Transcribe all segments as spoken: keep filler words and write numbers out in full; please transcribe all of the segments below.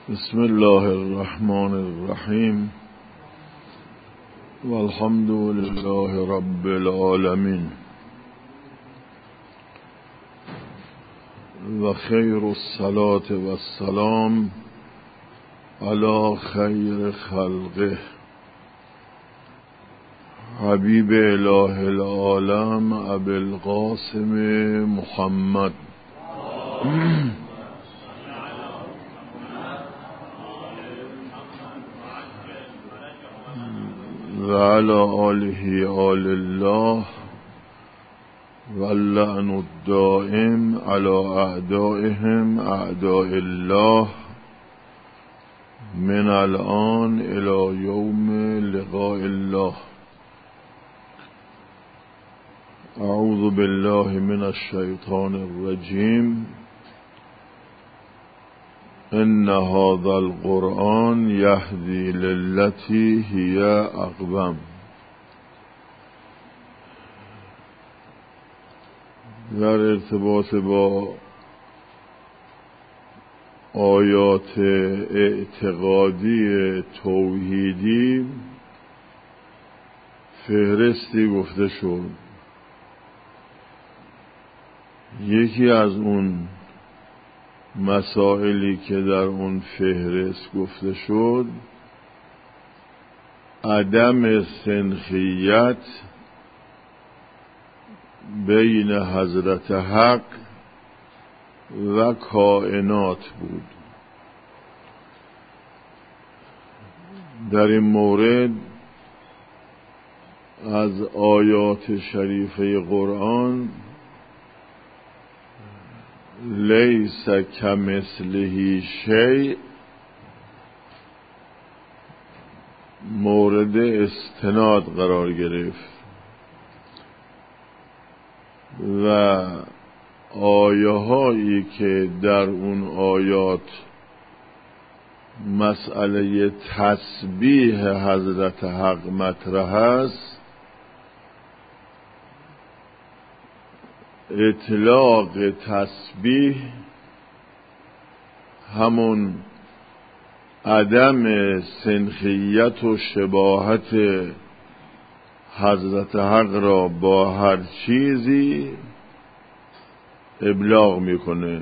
بسم الله الرحمن الرحیم والحمد لله رب العالمین و خیر الصلاة و السلام علی خیر خلقه حبیب اله العالم ابی القاسم محمد و علی آله آل الله و اللعن الدائم علی اعدائهم اعداء الله من الان الی یوم لقاء الله. اعوذ بالله من الشیطان الرجیم. ان هذا القرآن یهدی للتی هی اقوم. در ارتباط با آیات اعتقادی توحیدی فهرستی گفته شد. یکی از اون مسائلی که در اون فهرست گفته شد عدم سنخیت بین حضرت حق و کائنات بود. در این مورد از آیات شریفه قرآن لیس کمثله شیء مورد استناد قرار گرفت و آیه هایی که در اون آیات مسئله تسبیح حضرت حق مطرح است، اطلاق تسبیح همون عدم سنخیت و شباهت حضرت حق را با هر چیزی ابلاغ میکنه.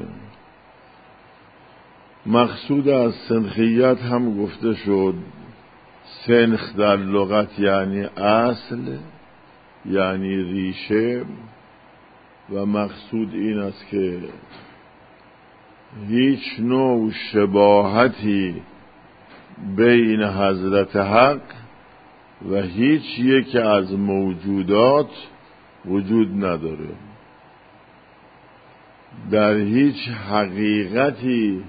مقصود از سنخیت هم گفته شد. سنخ در لغت یعنی اصل، یعنی ریشه، و مقصود این است که هیچ نوع شباهتی بین حضرت حق و هیچ یک از موجودات وجود نداره. در هیچ حقیقتی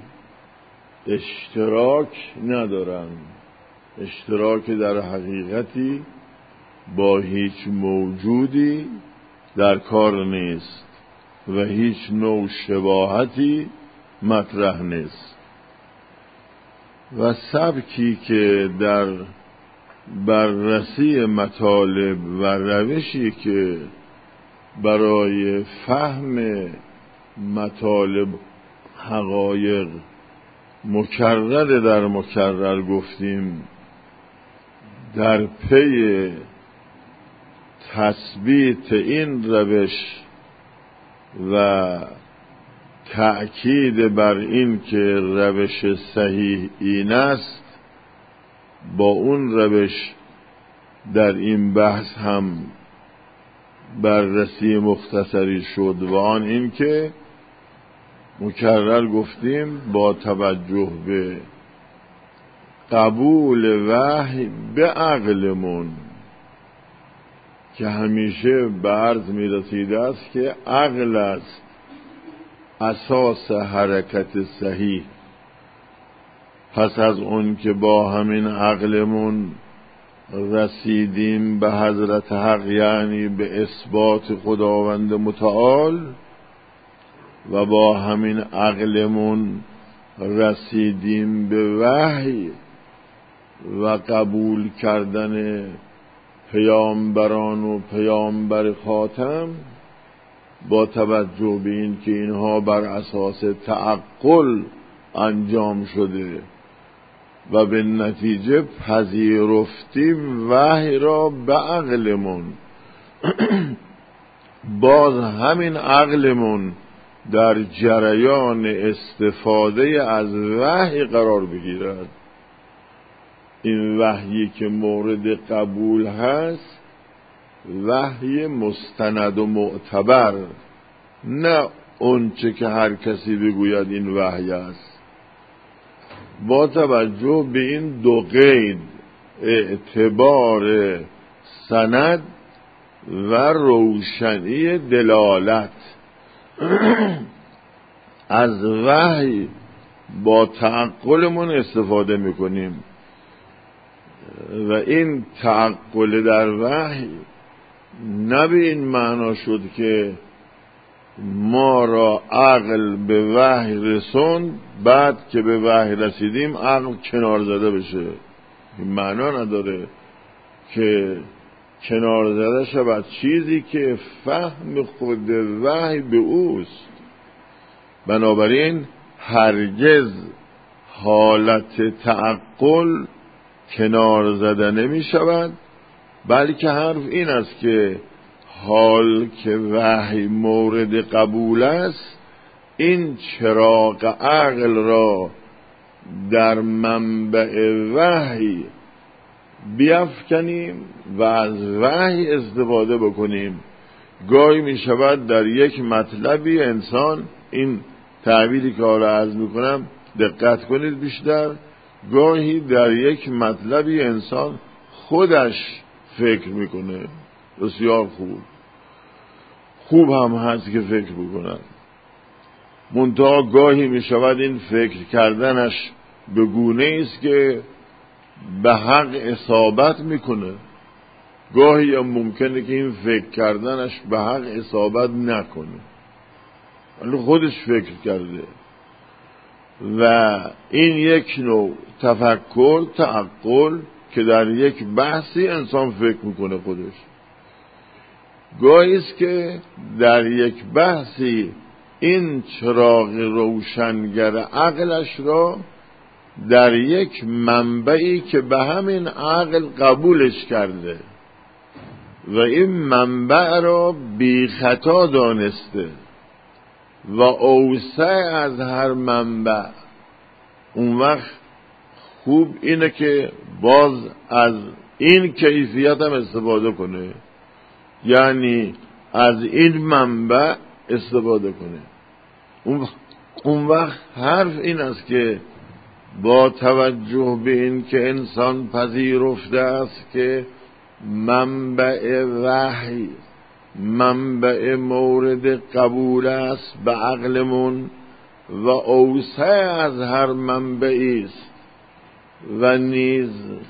اشتراک ندارند. اشتراک در حقیقتی با هیچ موجودی در کار نیست و هیچ نوع شباهتی مطرح نیست. و سبکی که در بررسی مطالب و روشی که برای فهم مطالب حقایق مکرر در مکرر گفتیم، در پی تثبیت این روش و تأکید بر این که روش صحیح این است، با اون روش در این بحث هم بررسی مختصری شد و آن این که مکرر گفتیم با توجه به قبول وحی به عقلمون که همیشه به عرض می رسیده است که عقل است اساس حرکت صحیح. پس از اون که با همین عقلمون رسیدیم به حضرت حق، یعنی به اثبات خداوند متعال، و با همین عقلمون رسیدیم به وحی و قبول کردن پیامبران و پیامبر خاتم، با توجه به این که اینها بر اساس تعقل انجام شده و به نتیجه پذیرفتیم وحی را به عقلمون. باز همین عقلمون در جریان استفاده از وحی قرار بگیرد. این وحیی که مورد قبول هست وحی مستند و معتبر، نه اونچه که هر کسی بگوید این وحی است. با توجه به این دو قید، اعتبار سند و روشنی دلالت، از وحی با تعقلمون استفاده میکنیم و این تعقل در وحی نه به این معنا شد که ما را عقل به وحی رسوند، بعد که به وحی رسیدیم عقل کنار زده بشه. این معنا نداره که کنار زده شود چیزی که فهم خود وحی به اوست. بنابراین هرگز حالت تعقل کنار زده نمی شود، بلکه حرف این است که حال که وحی مورد قبول است، این چراغ عقل را در منبع وحی بیفکنیم و از وحی استفاده بکنیم. گاهی می شود در یک مطلبی انسان، این تعبیری که حالا عرض می کنم دقت کنید بیشتر، گاهی در یک مطلبی انسان خودش فکر میکنه، بسیار خوب خوب هم هست که فکر بکنن، منتها گاهی می شود این فکر کردنش به گونه است که به حق اصابت میکنه، گاهی هم ممکنه که این فکر کردنش به حق اصابت نکنه ولی خودش فکر کرده. و این یک نوع تفکر، تعقل که در یک بحثی انسان فکر میکنه خودش. گاهی است که در یک بحثی این چراغ روشنگر عقلش را در یک منبعی که به همین عقل قبولش کرده و این منبع را بی خطا دانسته و اوسع از هر منبع، اون وقت خوب اینه که باز از این کیفیت هم استفاده کنه، یعنی از این منبع استفاده کنه. اون وقت حرف این است که با توجه به این که انسان پذیرفته است که منبع وحی منبع مورد قبول است به عقلمون و اوسع از هر منبعی است و نیز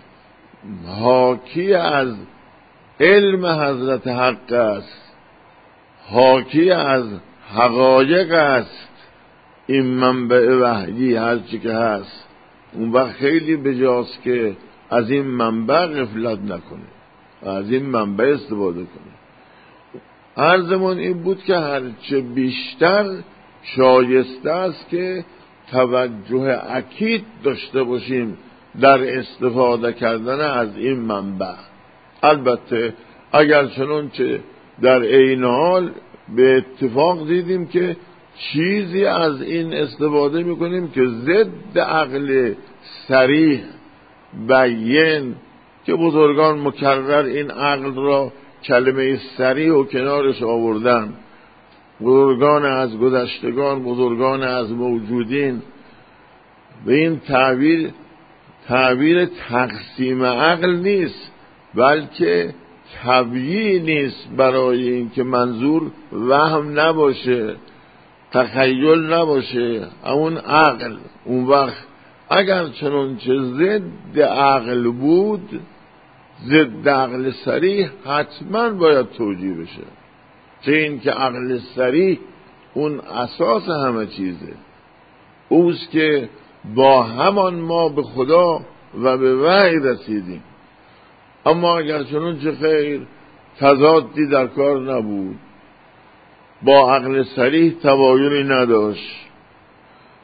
حاکی از علم حضرت حق است، حاکی از حقایق است این منبع وحی هرچی که هست، اون وقت خیلی بجاست که از این منبع غفلت نکنه و از این منبع استفاده کنه. عرضمون این بود که هرچه بیشتر شایسته است که توجه اکید داشته باشیم در استفاده کردن از این منبع. البته اگر چنانچه در عین حال به اتفاق دیدیم که چیزی از این استفاده میکنیم که ضد عقل صریح بیان، که بزرگان مکرر این عقل را کلمه صریح و کنارش آوردن، بزرگان از گذشتگان، بزرگان از موجودین، و این تعبیر تعبیر تقسیم عقل نیست بلکه تبیین نیست، برای اینکه منظور وهم نباشه، تخیل نباشه، اون عقل. اون وقت اگر چنانچه ضد عقل بود، ضد عقل صریح، حتما باید توجیه بشه، چه این که عقل صریح اون اساس همه چیزه، اوست که با همان ما به خدا و به وحی رسیدیم. اما اگر چنانچه خیر تضادی در کار نبود، با عقل صریح تباینی نداشت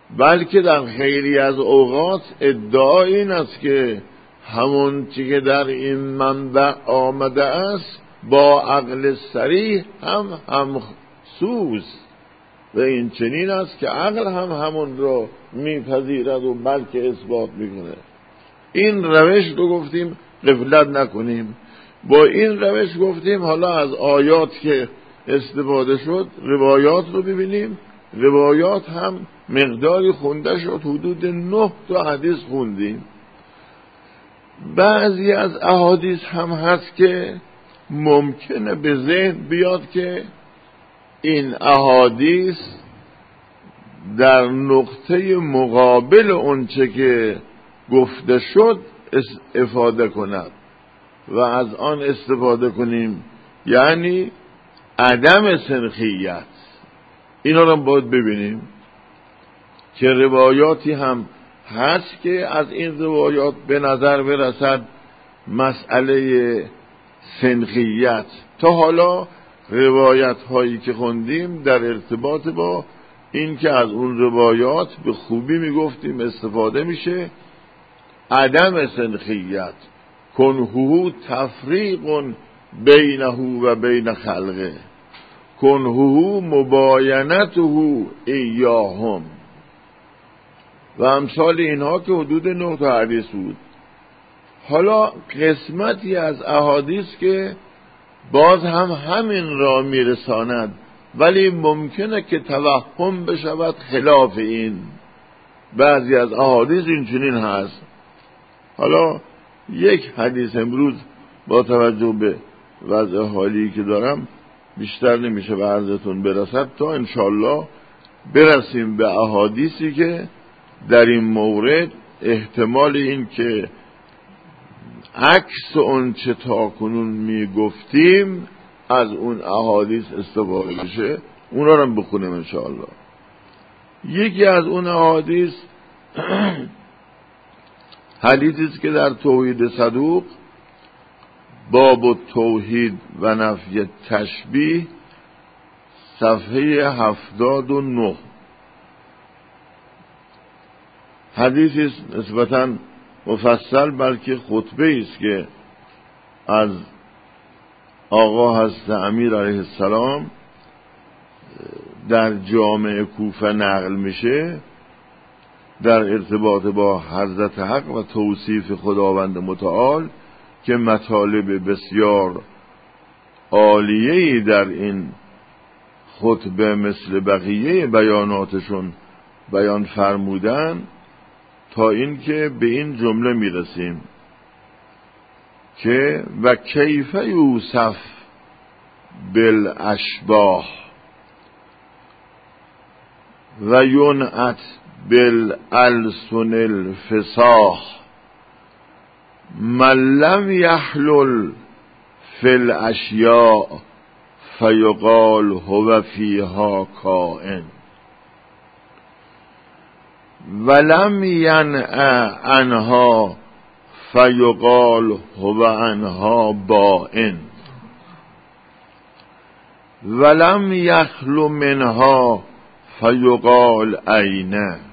بلکه در خیلی از اوقات ادعا این است که همون چی که در این منبع آمده است با عقل صریح هم همسوز و این چنین است که عقل هم همون رو میپذیرد و بلکه اثبات میکنه. این روش رو گفتیم غفلت نکنیم. با این روش گفتیم حالا از آیات که استفاده شد روایات رو ببینیم. روایات هم مقداری خونده شد، حدود نه تا حدیث خوندیم. بعضی از احادیث هم هست که ممکنه به ذهن بیاد که این احادیث در نقطه مقابل اونچه که گفته شد استفاده کند و از آن استفاده کنیم، یعنی عدم سنخیت. اینا رو باید ببینیم که روایاتی هم هست که از این روایات به نظر برسد مسئله سنخیت. تا حالا روایت هایی که خوندیم در ارتباط با این که از اون روایات به خوبی میگفتیم استفاده میشه عدم سنخیت، کنهو تفریق بینه و بین خلقه، کنهو مباینته ایاهم و امثال اینها که حدود نه تا حدیث بود. حالا قسمتی از احادیث که باز هم همین را میرساند ولی ممکنه که توهم بشود خلاف این. بعضی از احادیث این چنین هست. حالا یک حدیث امروز با توجه به وضع حالی که دارم بیشتر نمیشه به عرضتون برسد تا انشالله برسیم به احادیثی که در این مورد احتمال این که عکس اون چه تا کنون میگفتیم از اون احادیث استفاده بشه، اونا رو بخونیم انشاءالله. یکی از اون احادیث حدیثی است که در توحید صدوق باب توحید و نفی تشبیه صفحه هفتاد و نه حدیثی است نسبتاً مفصل، بلکه خطبه است که از آقا حضرت امیر علیه السلام در جامع کوفه نقل میشه در ارتباط با حضرت حق و توصیف خداوند متعال که مطالب بسیار عالیه‌ای در این خطبه مثل بقیه بیاناتشون بیان فرمودن، تا اینکه به این جمله میرسیم که و کیف یوصف بالاشباح و ینعت بالالسن الفصاح من لم یحلل فی الاشیاء فیقال هو فیها کائن ولم ینع عنها فیقال هو عنها بائن ولم یخلو منها فیقال این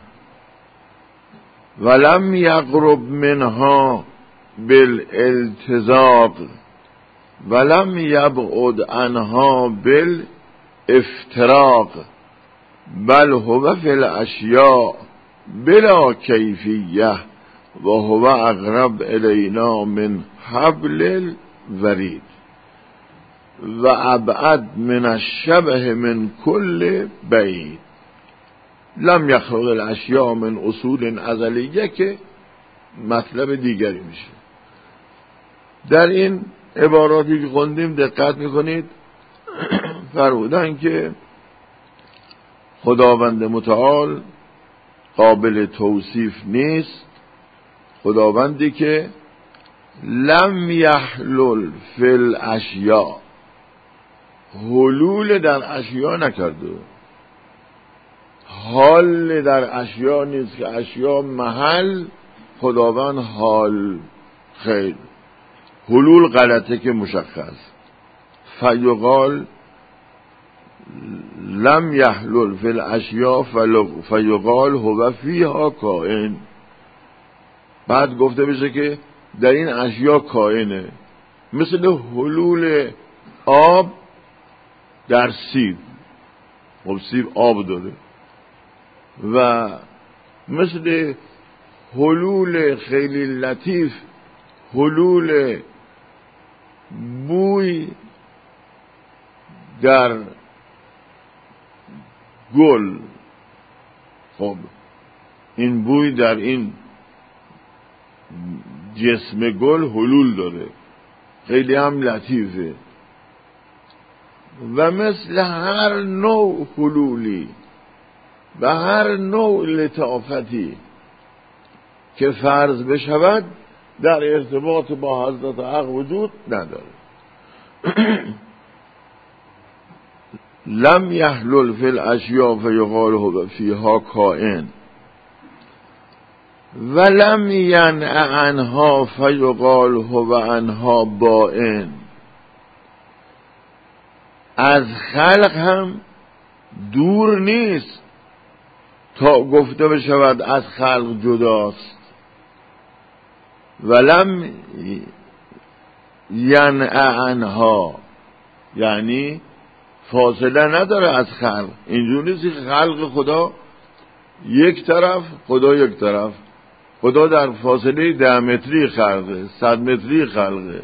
ولم یقرب منها بالالتزاق ولم یبعد عنها بالافتراق بل هو فی الاشیاء بلا کیفیه و هو اقرب الینا من حبل الورید و ابعد من الشبه من کل بعید لم یخلق الاشیاء من اصول ازلیه که مطلب دیگری میشه. در این عباراتی که خوندیم دقت میکنید فرمودن که خداوند متعال قابل توصیف نیست، خداوندی که لم یحلل فی الاشیاء، حلول در اشیاء نکرده، حال در اشیاء نیست که اشیاء محل خداوند حال، خیر حلول غلطه که مشخص. فیقال لم یحلل فی الاشیاء فیقال هو فیها کائن. بعد گفته بشه که در این اشیاء کائنه، مثل حلول آب در سیب. خب سیب آب داره. و مثل حلول خیلی لطیف، حلول بوی در گل. خب این بوی در این جسم گل حلول داره، خیلی هم لطیفه. و مثل هر نوع حلولی و هر نوع لطافتی که فرض بشود در ارتباط با حضرت حق وجود نداره. لم یحلل فی الاشیاء فیقال هو فیها کائن ولم ینع عنها فیقال هو عنها بائن. از خلق هم دور نیست تا گفته بشود از خلق جداست. ولم ینع عنها یعنی فاصله نداره از خلق. اینجوری نیست که خلق خدا یک طرف، خدا یک طرف. خدا در فاصله ده متری خلقه، صد متری خلقه،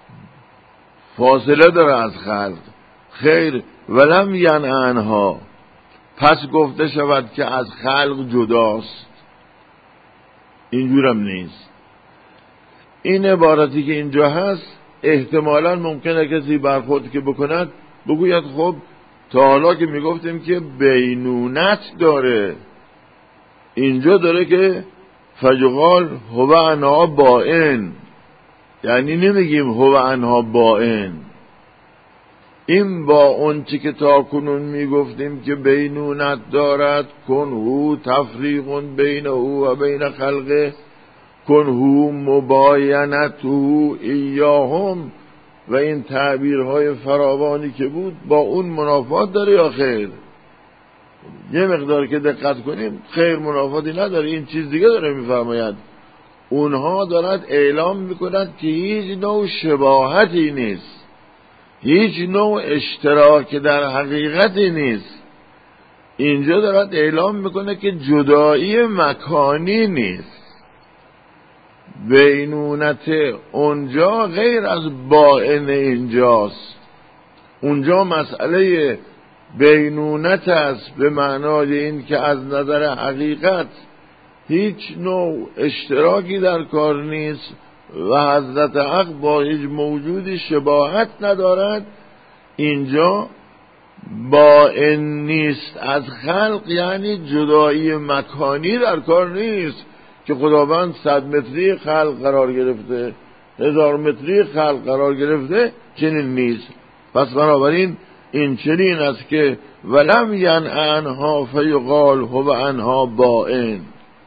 فاصله داره از خلق. خیر، ولم ینع عنها، پس گفته شود که از خلق جداست. اینجورم نیست. این عبارتی که اینجا هست احتمالاً ممکنه کسی برخورد که بکند بگوید خب تا حالا که میگفتیم که بینونت داره، اینجا داره که فیقال هو عنها بائن، یعنی نمیگیم هو عنها بائن. این با اون چی که تا کنون میگفتیم که بینونت دارد، کنهو تفریق بین او و بین خلقه، کنهو مباینته ایاهم، و این تعبیرهای فراوانی که بود با اون منافات داره یا خیر؟ یه مقدار که دقت کنیم خیر منافاتی نداره. این چیز دیگه داره میفرماید، اونها دارد اعلام میکنند که هیچ نوع شباهتی نیست، هیچ نوع اشتراک در حقیقتی نیست. اینجا دارد اعلام میکنه که جدایی مکانی نیست. بینونت اونجا غیر از باین اینجاست. اونجا مسئله بینونت است به معنای این که از نظر حقیقت هیچ نوع اشتراکی در کار نیست و حضرت حق با هیچ موجودی شباهت ندارد. اینجا باین نیست از خلق، یعنی جدایی مکانی در کار نیست که خداوند صد متری خلق قرار گرفته، هزار متری خلق قرار گرفته، چنین نیست. پس بنابراین این چنین است که ولم ینع عنها فیقال هو عنها بائن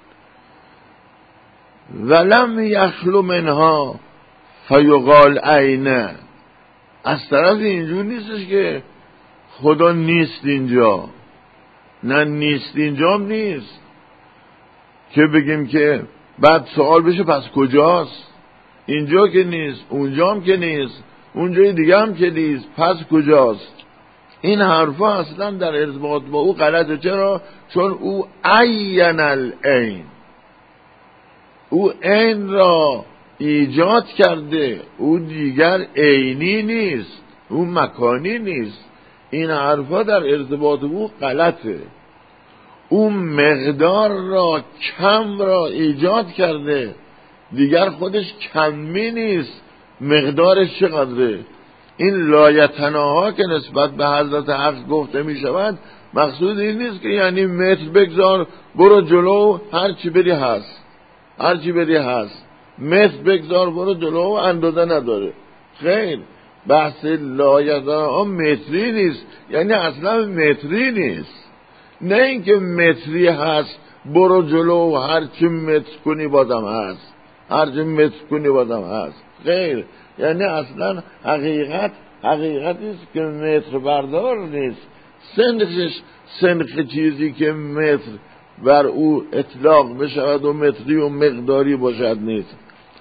ولم یخلو منها فیقال عین. از طرف اینجور نیستش که خدا نیست اینجا، نه نیست اینجا هم نیست که بگیم که بعد سوال بشه پس کجاست؟ اینجا که نیست، اونجا هم که نیست، اونجای دیگه هم که نیست، پس کجاست؟ این حرفا اصلا در ارتباط با او غلطه. چرا؟ چون او عین العین، او عین را ایجاد کرده، او دیگر عینی نیست، او مکانی نیست. این حرفا در ارتباط با او غلطه. او مقدار را، کم را ایجاد کرده، دیگر خودش کمی نیست. مقدارش چقدره؟ این لایتناها که نسبت به حضرت حق گفته می شود، مقصود این نیست که یعنی متر بگذار برو جلو هر چی بری هست، هر چی بری هست، متر بگذار برو جلو اندازه نداره. خیر، بحث لایتناها متری نیست، یعنی اصلا متری نیست. نه اینکه متری هست برو جلو هر چی متر کنی بازم هست، هر چی متر کنی بازم هست. خیر، یعنی اصلا حقیقت حقیقتی است که متر بردار نیست، سنخش سنخ چیزی که متر بر او اطلاق بشود و متری و مقداری باشد نیست.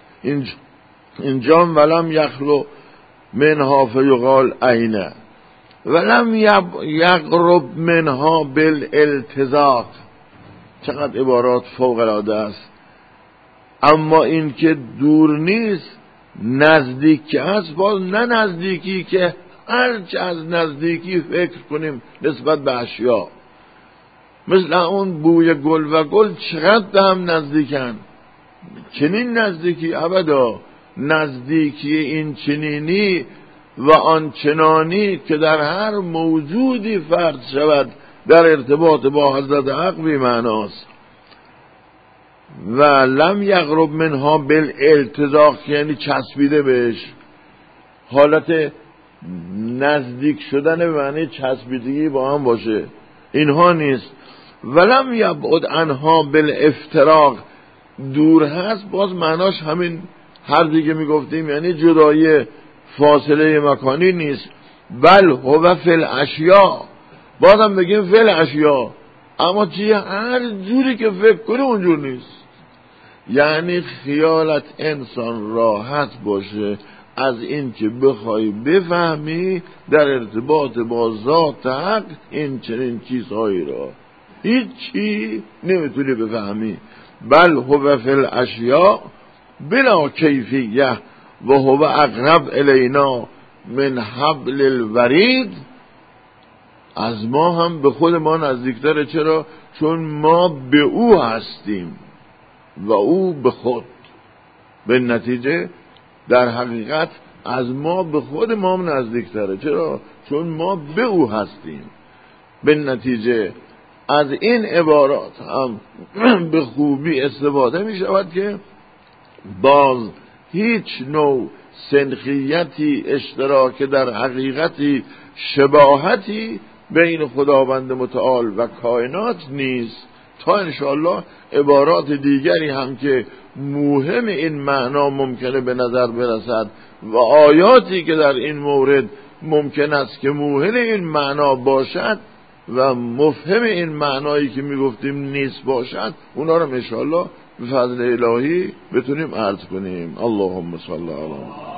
اینجا ولم یخلو منها فیقال عینه ولم یقرب منها بالالتزاق. چقدر عبارات فوق العاده است. اما این که دور نیست نزدیک است، باز نه نزدیکی که هرچه از نزدیکی فکر کنیم نسبت به اشیا، مثل اون بوی گل و گل چقدر به هم نزدیکن، چنین نزدیکی ابدا. نزدیکی این چنینی و آن چنانی که در هر موجودی فرض شود در ارتباط با حضرت حق بی معناست. و لم یقرب منها بالالتزاق یعنی چسبیده بهش، حالت نزدیک شدن به معنی چسبیدگی با هم باشه، اینها نیست. ولم یبعد عنها بالافتراق، دور هست، باز معناش همین هر دیگه میگفتیم، یعنی جدایی فاصله مکانی نیست. بل هو فی الاشیاء، بازم بگیم فی الاشیاء، اما چیه؟ هر جوری که فکر کنی اونجور نیست. یعنی خیالت انسان راحت باشه از این که بخوای بفهمی در ارتباط با ذات حق این چنین چیزهایی را هیچی نمیتونی بفهمی. بل هو فی الاشیاء بلا کیفیه و هو اقرب الینا من حبل الورید. از ما هم به خود ما نزدیکتره. چرا؟ چون ما به او هستیم و او به خود. به نتیجه در حقیقت از ما به خود ما هم نزدیکتره. چرا؟ چون ما به او هستیم. به نتیجه از این عبارات هم به خوبی استفاده می شود که باز هیچ نوع سنخیتی، اشتراک در حقیقتی، شباهتی بین خداوند متعال و کائنات نیست، تا انشاءالله عبارات دیگری هم که مهم این معنا ممکنه به نظر برسد و آیاتی که در این مورد ممکن است که موهن این معنا باشد و مفهم این معنایی که میگفتیم نیست باشد، اونا رو انشاءالله به فضل الهی بتونیم عرض کنیم. اللهم صل علی